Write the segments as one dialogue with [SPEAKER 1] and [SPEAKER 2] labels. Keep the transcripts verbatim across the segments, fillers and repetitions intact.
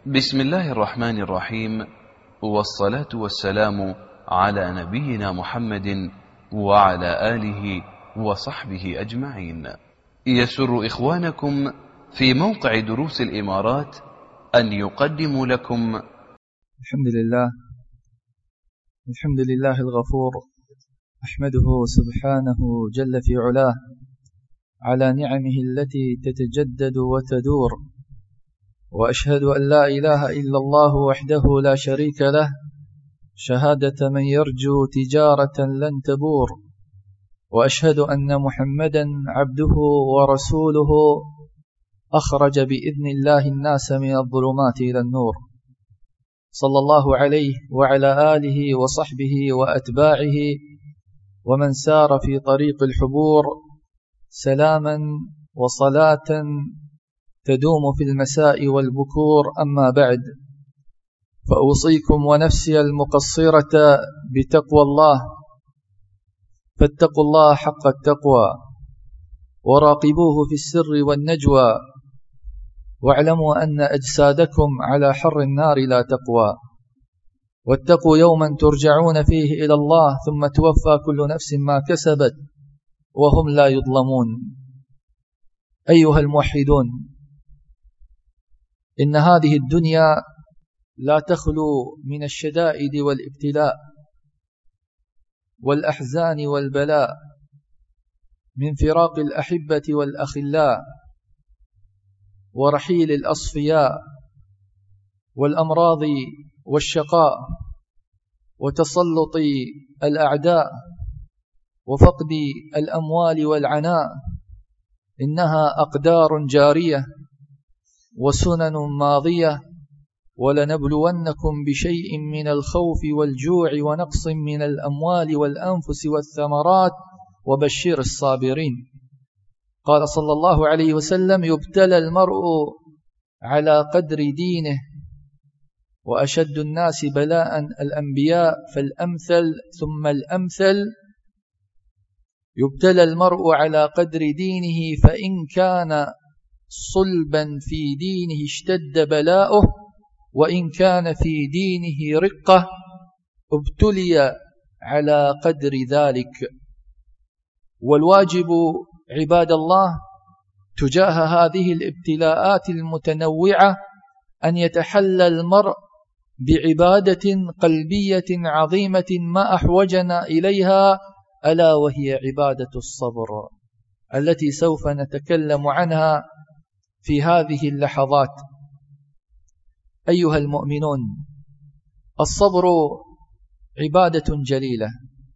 [SPEAKER 1] بسم الله الرحمن الرحيم، والصلاة والسلام على نبينا محمد وعلى آله وصحبه أجمعين. يسر إخوانكم في موقع دروس الإمارات أن يقدموا لكم
[SPEAKER 2] الحمد لله الحمد لله الغفور، أحمده سبحانه جل في علاه على نعمه التي تتجدد وتدور، وأشهد أن لا إله إلا الله وحده لا شريك له، شهادة من يرجو تجارة لن تبور، وأشهد أن محمدا عبده ورسوله أخرج بإذن الله الناس من الظلمات إلى النور، صلى الله عليه وعلى آله وصحبه وأتباعه ومن سار في طريق الحبور سلاما وصلاة تدوم في المساء والبكور. أما بعد، فأوصيكم ونفسي المقصرة بتقوى الله، فاتقوا الله حق التقوى وراقبوه في السر والنجوى، واعلموا أن أجسادكم على حر النار لا تقوى، واتقوا يوما ترجعون فيه إلى الله ثم توفى كل نفس ما كسبت وهم لا يظلمون. أيها الموحدون، إن هذه الدنيا لا تخلو من الشدائد والابتلاء والأحزان والبلاء، من فراق الأحبة والأخلاء ورحيل الأصفياء والأمراض والشقاء وتسلط الأعداء وفقد الأموال والعناء. إنها أقدار جارية وسنن ماضية، ولنبلونكم بشيء من الخوف والجوع ونقص من الأموال والأنفس والثمرات وبشر الصابرين. قال صلى الله عليه وسلم: يبتلى المرء على قدر دينه، وأشد الناس بلاء الأنبياء فالأمثل ثم الأمثل. يبتلى المرء على قدر دينه، فإن كان صلبا في دينه اشتد بلاؤه، وإن كان في دينه رقة ابتلي على قدر ذلك. والواجب عباد الله تجاه هذه الابتلاءات المتنوعة أن يتحلى المرء بعبادة قلبية عظيمة ما أحوجنا إليها، ألا وهي عبادة الصبر، التي سوف نتكلم عنها في هذه اللحظات. أيها المؤمنون، الصبر عبادة جليلة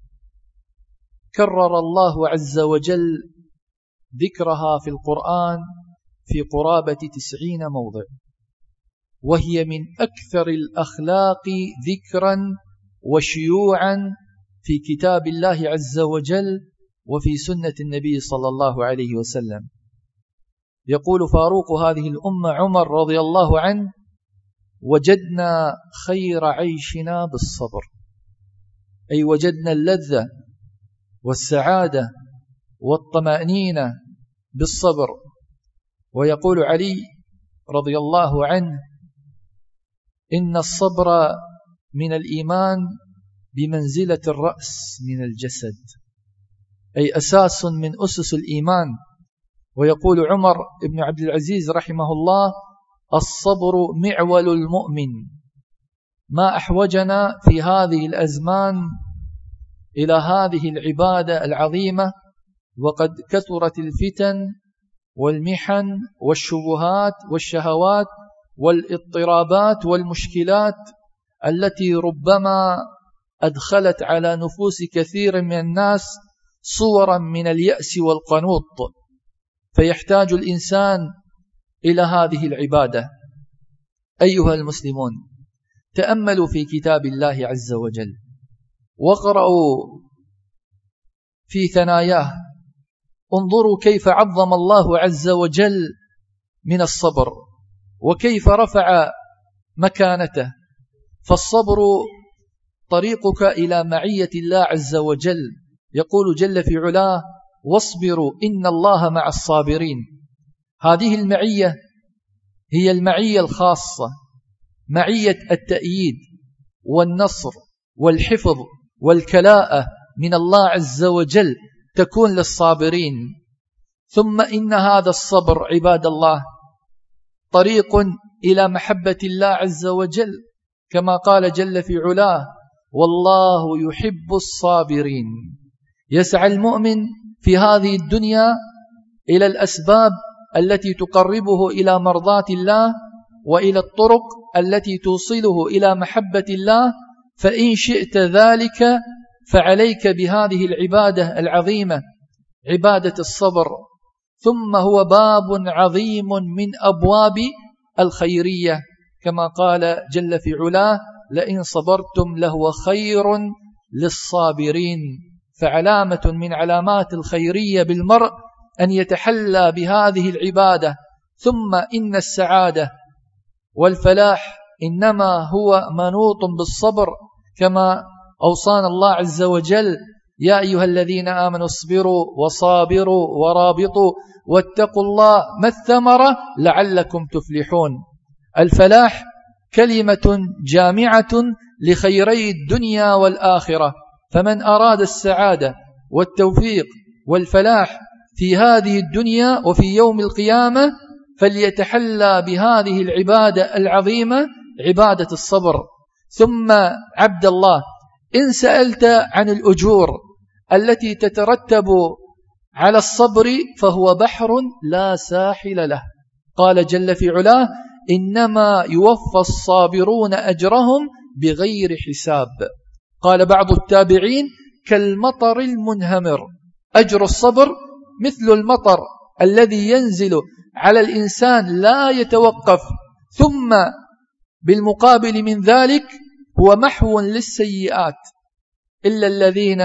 [SPEAKER 2] كرر الله عز وجل ذكرها في القرآن في قرابة تسعين موضع، وهي من أكثر الأخلاق ذكرا وشيوعا في كتاب الله عز وجل وفي سنة النبي صلى الله عليه وسلم. يقول فاروق هذه الأمة عمر رضي الله عنه: وجدنا خير عيشنا بالصبر، أي وجدنا اللذة والسعادة والطمأنينة بالصبر. ويقول علي رضي الله عنه: إن الصبر من الإيمان بمنزلة الرأس من الجسد، أي أساس من أسس الإيمان. ويقول عمر بن عبد العزيز رحمه الله: الصبر معول المؤمن. ما أحوجنا في هذه الأزمان إلى هذه العبادة العظيمة، وقد كثرت الفتن والمحن والشبهات والشهوات والاضطرابات والمشكلات التي ربما أدخلت على نفوس كثير من الناس صورا من اليأس والقنوط، فيحتاج الإنسان إلى هذه العبادة. أيها المسلمون، تأملوا في كتاب الله عز وجل، واقرأوا في ثناياه، انظروا كيف عظم الله عز وجل من الصبر، وكيف رفع مكانته. فالصبر طريقك إلى معية الله عز وجل. يقول جل في علاه: واصبروا إن الله مع الصابرين. هذه المعية هي المعية الخاصة معية التأييد والنصر والحفظ والكلاءة من الله عز وجل تكون للصابرين. ثم إن هذا الصبر عباد الله طريق إلى محبة الله عز وجل، كما قال جل في علاه: والله يحب الصابرين. يسعى المؤمن في هذه الدنيا إلى الأسباب التي تقربه إلى مرضاة الله وإلى الطرق التي توصله إلى محبة الله، فإن شئت ذلك فعليك بهذه العبادة العظيمة، عبادة الصبر. ثم هو باب عظيم من أبواب الخيرية، كما قال جل في علاه: لئن صبرتم لهو خير للصابرين. فعلامة من علامات الخيرية بالمرء أن يتحلى بهذه العبادة. ثم إن السعادة والفلاح إنما هو منوط بالصبر، كما أوصانا الله عز وجل: يا أيها الذين آمنوا اصبروا وصابروا ورابطوا واتقوا الله ما الثمرة لعلكم تفلحون. الفلاح كلمة جامعة لخيري الدنيا والآخرة، فمن أراد السعادة والتوفيق والفلاح في هذه الدنيا وفي يوم القيامة فليتحلى بهذه العبادة العظيمة، عبادة الصبر. ثم عبد الله، إن سألت عن الأجور التي تترتب على الصبر فهو بحر لا ساحل له. قال جل في علاه: إنما يوفى الصابرون أجرهم بغير حساب. قال بعض التابعين: كالمطر المنهمر. أجر الصبر مثل المطر الذي ينزل على الإنسان لا يتوقف. ثم بالمقابل من ذلك هو محو للسيئات، إلا الذين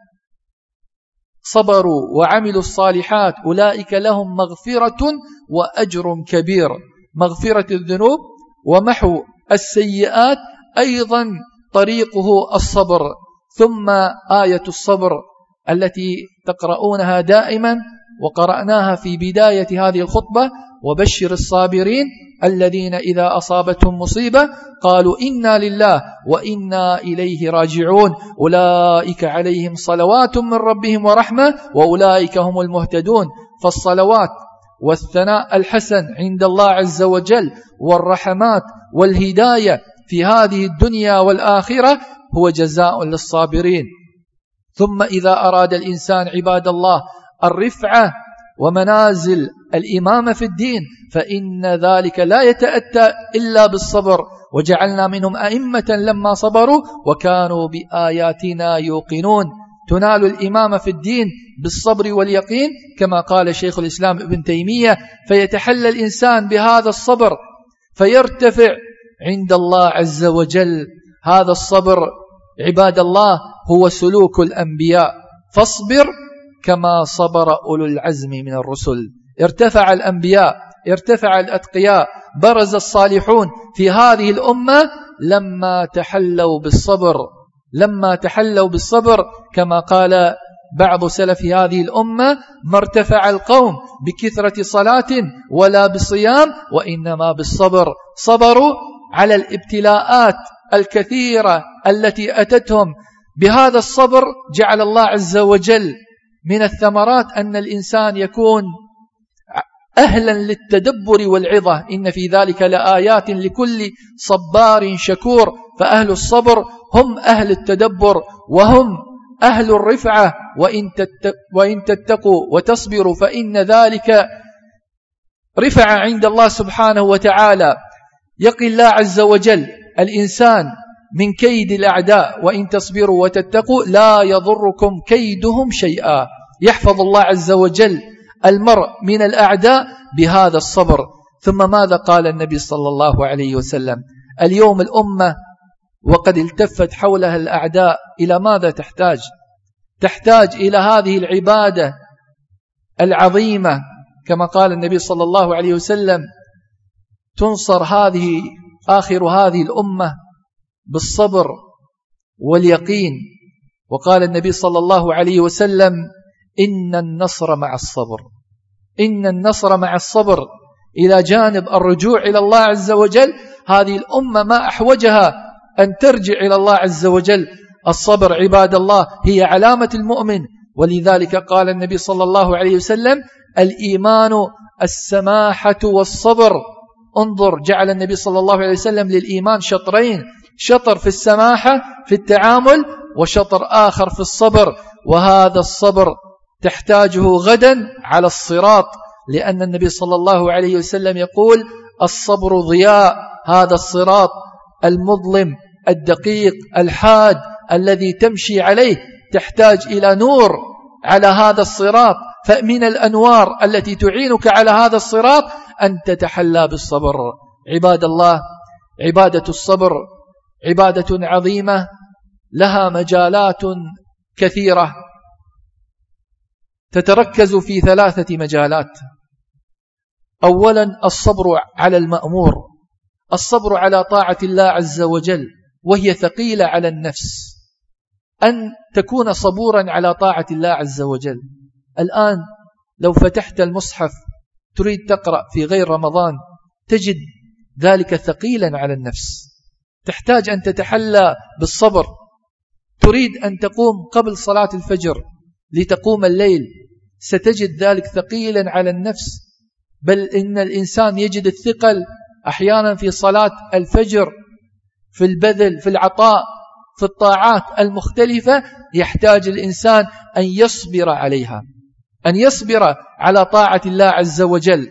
[SPEAKER 2] صبروا وعملوا الصالحات أولئك لهم مغفرة وأجر كبير. مغفرة الذنوب ومحو السيئات أيضا طريقه الصبر. ثم آية الصبر التي تقرؤونها دائما وقرأناها في بداية هذه الخطبة: وبشر الصابرين الذين إذا أصابتهم مصيبة قالوا إنا لله وإنا إليه راجعون أولئك عليهم صلوات من ربهم ورحمة وأولئك هم المهتدون. فالصلوات والثناء الحسن عند الله عز وجل والرحمات والهداية في هذه الدنيا والآخرة هو جزاء للصابرين. ثم إذا أراد الإنسان عباد الله الرفعة ومنازل الإمامة في الدين فإن ذلك لا يتأتى إلا بالصبر، وجعلنا منهم أئمة لما صبروا وكانوا بآياتنا يوقنون. تنال الإمامة في الدين بالصبر واليقين، كما قال شيخ الإسلام ابن تيمية: فيتحلى الإنسان بهذا الصبر فيرتفع عند الله عز وجل. هذا الصبر عباد الله هو سلوك الأنبياء. فاصبر كما صبر أولو العزم من الرسل. ارتفع الأنبياء، ارتفع الأتقياء، برز الصالحون في هذه الأمة لما تحلوا بالصبر، لما تحلوا بالصبر كما قال بعض سلف هذه الأمة: ما ارتفع القوم بكثرة صلاة ولا بصيام وإنما بالصبر. صبروا على الابتلاءات الكثيرة التي أتتهم. بهذا الصبر جعل الله عز وجل من الثمرات أن الإنسان يكون أهلا للتدبر والعظة. إن في ذلك لآيات لكل صبار شكور. فأهل الصبر هم أهل التدبر وهم أهل الرفعة. وإن تتقوا وتصبروا فإن ذلك رفع عند الله سبحانه وتعالى. يقي الله عز وجل الإنسان من كيد الأعداء. وإن تصبروا وتتقوا لا يضركم كيدهم شيئا. يحفظ الله عز وجل المرء من الأعداء بهذا الصبر. ثم ماذا قال النبي صلى الله عليه وسلم؟ اليوم الأمة وقد التفت حولها الأعداء إلى ماذا تحتاج؟ تحتاج إلى هذه العبادة العظيمة، كما قال النبي صلى الله عليه وسلم: تنصر هذه آخر هذه الأمة بالصبر واليقين. وقال النبي صلى الله عليه وسلم: إن النصر مع الصبر. إن النصر مع الصبر إلى جانب الرجوع إلى الله عز وجل هذه الأمة ما أحوجها أن ترجع إلى الله عز وجل. الصبر عباد الله هي علامة المؤمن، ولذلك قال النبي صلى الله عليه وسلم: الإيمان السماحة والصبر. انظر، جعل النبي صلى الله عليه وسلم للإيمان شطرين: شطر في السماحة في التعامل، وشطر آخر في الصبر. وهذا الصبر تحتاجه غدا على الصراط، لأن النبي صلى الله عليه وسلم يقول: الصبر ضياء. هذا الصراط المظلم الدقيق الحاد الذي تمشي عليه تحتاج إلى نور على هذا الصراط. فمن الأنوار التي تعينك على هذا الصراط أن تتحلى بالصبر. عباد الله، عبادة الصبر عبادة عظيمة لها مجالات كثيرة، تتركز في ثلاثة مجالات. أولا، الصبر على المأمور، الصبر على طاعة الله عز وجل، وهي ثقيلة على النفس، أن تكون صبورا على طاعة الله عز وجل. الآن لو فتحت المصحف تريد تقرأ في غير رمضان تجد ذلك ثقيلا على النفس، تحتاج أن تتحلى بالصبر. تريد أن تقوم قبل صلاة الفجر لتقوم الليل، ستجد ذلك ثقيلا على النفس، بل إن الإنسان يجد الثقل أحيانا في صلاة الفجر، في البذل، في العطاء، في الطاعات المختلفة، يحتاج الإنسان أن يصبر عليها، أن يصبر على طاعة الله عز وجل.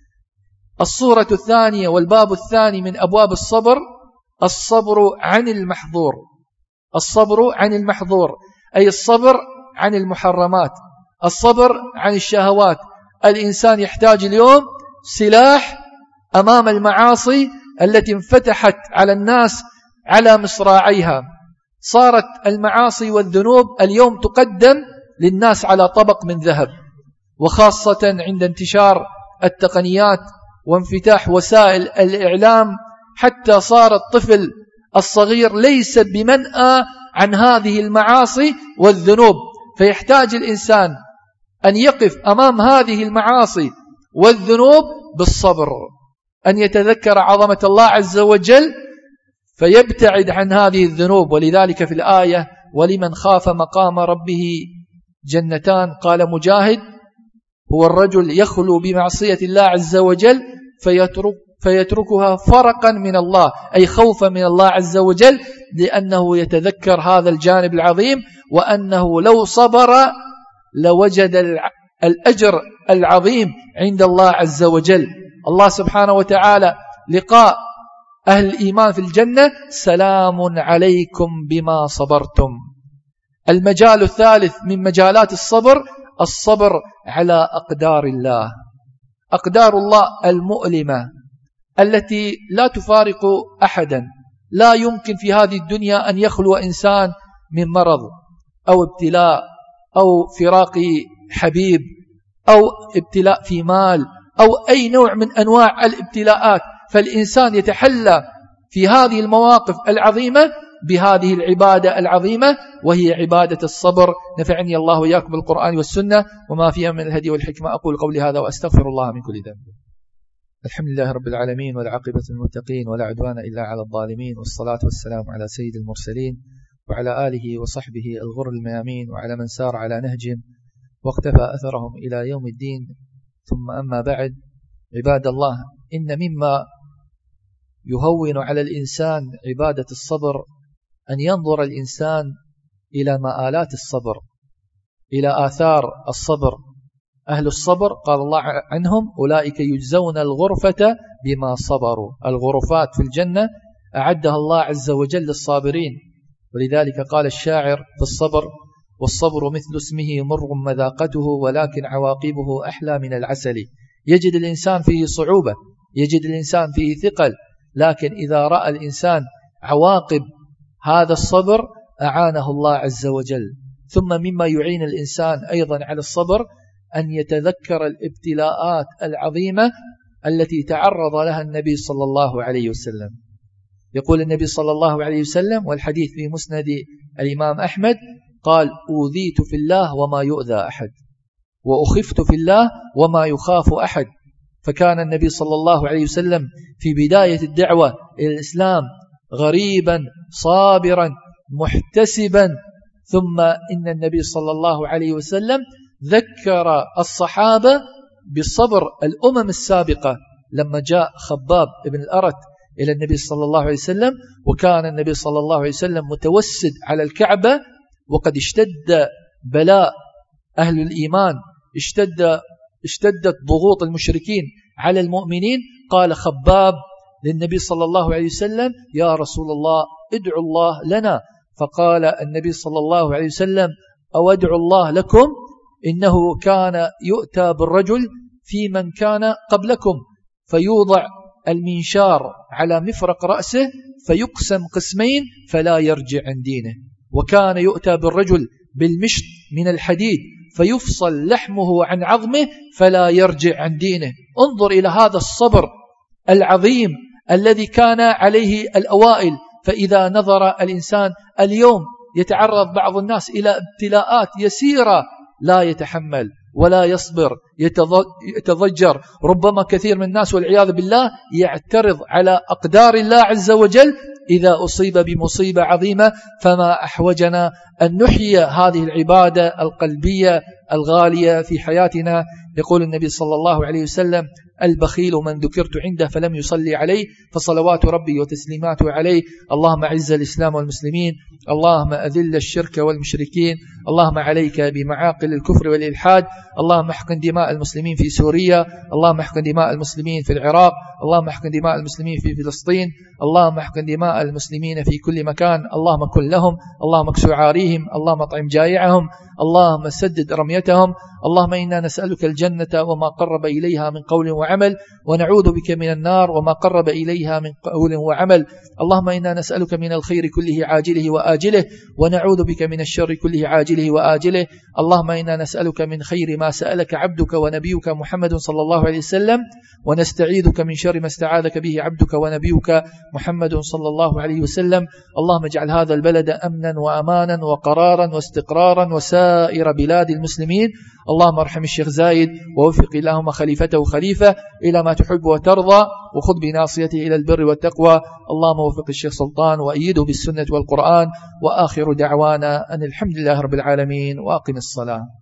[SPEAKER 2] الصورة الثانية والباب الثاني من أبواب الصبر الصبر عن المحظور. الصبر عن المحظور أي الصبر عن المحرمات، الصبر عن الشهوات. الإنسان يحتاج اليوم سلاح أمام المعاصي التي انفتحت على الناس على مصراعيها. صارت المعاصي والذنوب اليوم تقدم للناس على طبق من ذهب، وخاصة عند انتشار التقنيات وانفتاح وسائل الإعلام، حتى صار الطفل الصغير ليس بمنأى عن هذه المعاصي والذنوب. فيحتاج الإنسان أن يقف أمام هذه المعاصي والذنوب بالصبر، أن يتذكر عظمة الله عز وجل فيبتعد عن هذه الذنوب. ولذلك في الآية: ولمن خاف مقام ربه جنتان، قال مجاهد: هو الرجل يخلو بمعصية الله عز وجل فيترك فيتركها فرقا من الله، أي خوفا من الله عز وجل، لأنه يتذكر هذا الجانب العظيم، وأنه لو صبر لوجد الأجر العظيم عند الله عز وجل. الله سبحانه وتعالى لقاء أهل الإيمان في الجنة: سلام عليكم بما صبرتم. المجال الثالث من مجالات الصبر الصبر على أقدار الله، أقدار الله المؤلمة التي لا تفارق أحدا. لا يمكن في هذه الدنيا أن يخلو إنسان من مرض أو ابتلاء أو فراق حبيب أو ابتلاء في مال أو أي نوع من أنواع الابتلاءات. فالإنسان يتحلى في هذه المواقف العظيمة بهذه العبادة العظيمة، وهي عبادة الصبر. نفعني الله وإياكم بالقرآن والسنة وما فيها من الهدي والحكمة. أقول قولي هذا وأستغفر الله من كل ذنب. الحمد لله رب العالمين، والعاقبة للمتقين، ولا عدوان إلا على الظالمين، والصلاة والسلام على سيد المرسلين وعلى آله وصحبه الغر الميامين، وعلى من سار على نهجهم واقتفى أثرهم إلى يوم الدين. ثم أما بعد، عباد الله، إن مما يهون على الإنسان عبادة الصبر أن ينظر الإنسان إلى مآلات الصبر، إلى آثار الصبر. أهل الصبر قال الله عنهم: أولئك يجزون الغرفة بما صبروا. الغرفات في الجنة أعدها الله عز وجل للصابرين. ولذلك قال الشاعر في الصبر: والصبر مثل اسمه مر مذاقته، ولكن عواقبه أحلى من العسل. يجد الإنسان فيه صعوبة، يجد الإنسان فيه ثقل، لكن إذا رأى الإنسان عواقب هذا الصبر أعانه الله عز وجل. ثم مما يعين الإنسان أيضا على الصبر أن يتذكر الابتلاءات العظيمة التي تعرض لها النبي صلى الله عليه وسلم. يقول النبي صلى الله عليه وسلم، والحديث في مسند الإمام أحمد، قال: أوذيت في الله وما يؤذى أحد، وأخفت في الله وما يخاف أحد. فكان النبي صلى الله عليه وسلم في بداية الدعوة إلى الإسلام غريبا صابرا محتسبا. ثم إن النبي صلى الله عليه وسلم ذكر الصحابة بصبر الأمم السابقة لما جاء خباب بن الأرت إلى النبي صلى الله عليه وسلم، وكان النبي صلى الله عليه وسلم متوسد على الكعبة وقد اشتد بلاء أهل الإيمان، اشتد اشتدت ضغوط المشركين على المؤمنين. قال خباب للنبي صلى الله عليه وسلم: يا رسول الله ادعو الله لنا. فقال النبي صلى الله عليه وسلم: أو ادعو الله لكم؟ إنه كان يؤتى بالرجل في من كان قبلكم فيوضع المنشار على مفرق رأسه فيقسم قسمين فلا يرجع عن دينه، وكان يؤتى بالرجل بالمشط من الحديد فيفصل لحمه عن عظمه فلا يرجع عن دينه. انظر إلى هذا الصبر العظيم الذي كان عليه الأوائل. فإذا نظر الإنسان اليوم يتعرض بعض الناس إلى ابتلاءات يسيرة لا يتحمل ولا يصبر، يتضجر. ربما كثير من الناس والعياذ بالله يعترض على أقدار الله عز وجل إذا أصيب بمصيبة عظيمة. فما أحوجنا أن نحيي هذه العبادة القلبية الغالية في حياتنا. يقول النبي صلى الله عليه وسلم: البخيل من ذكرت عنده فلم يصلي عليه فصلوات ربي وتسليماته عليه. اللهم أعز الإسلام والمسلمين، اللهم أذل الشرك والمشركين، اللهم عليك بمعاقل الكفر والإلحاد، اللهم احقن دماء المسلمين في سوريا، اللهم احقن دماء المسلمين في العراق، اللهم احقن دماء المسلمين في فلسطين، اللهم احقن دماء المسلمين في كل مكان. اللهم كن لهم، اللهم اكسو عاريهم، اللهم اطعم جائعهم، اللهم سدد رميتهم. اللهم إنا نسألك الجنة وما قرب إليها من قول وعمل، ونعوذ بك من النار وما قرب إليها من قول وعمل. اللهم إنا نسألك من الخير كله عاجله وآجله، ونعوذ بك من الشر كله عاجله وآجله. اللهم إنا نسألك من خير ما سألك عبدك ونبيك محمد صلى الله عليه وسلم، ونستعيذك من شر ما استعاذك به عبدك ونبيك محمد صلى الله عليه وسلم. اللهم اجعل هذا البلد أمنا وأمانا وقرارا واستقرارا وسائر بلاد المسلمين. اللهم ارحم الشيخ زايد ووفق اللهم خليفته خليفة إلى ما تحب وترضى، وخذ بناصيته إلى البر والتقوى. اللهم وفق الشيخ سلطان وأيده بالسنة والقرآن. وآخر دعوانا أن الحمد لله رب العالمين، وأقم الصلاة.